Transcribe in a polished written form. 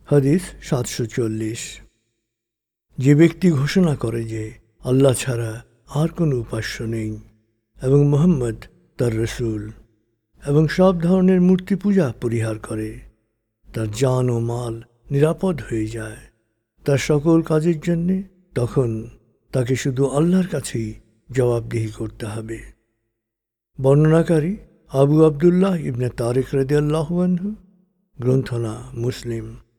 হাদিস 740। যে ব্যক্তি ঘোষণা করে যে আল্লাহ ছাড়া আর কোনো উপাস্য নেই এবং মুহাম্মদ তার রসুল এবং সব ধরনের মূর্তি পূজা পরিহার করে, তার জান ও মাল নিরাপদ হয়ে যায় তার সকল কাজের জন্যে, তখন তাকে শুধু আল্লাহর কাছেই জবাবদিহি করতে হবে। বর্ণনাকারী আবু আবদুল্লাহ ইবনে তারিক রাদিয়াল্লাহু আনহু, গ্রন্থনা মুসলিম।